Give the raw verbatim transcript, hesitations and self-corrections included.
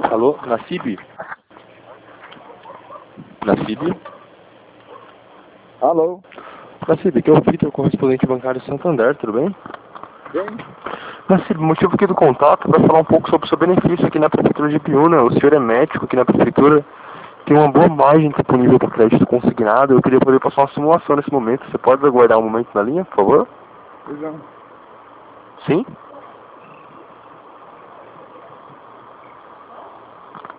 Alô, Nassib? Nassib? Alô? Nassib, aqui é o Vitor, correspondente bancário Santander, tudo bem? Bem? Nassib, o motivo aqui do contato é para falar um pouco sobre o seu benefício aqui na Prefeitura de Piúna. O senhor é médico aqui na Prefeitura, tem uma boa margem disponível para crédito consignado. Eu queria poder passar uma simulação nesse momento. Você pode aguardar um momento na linha, por favor? Pois não. Sim?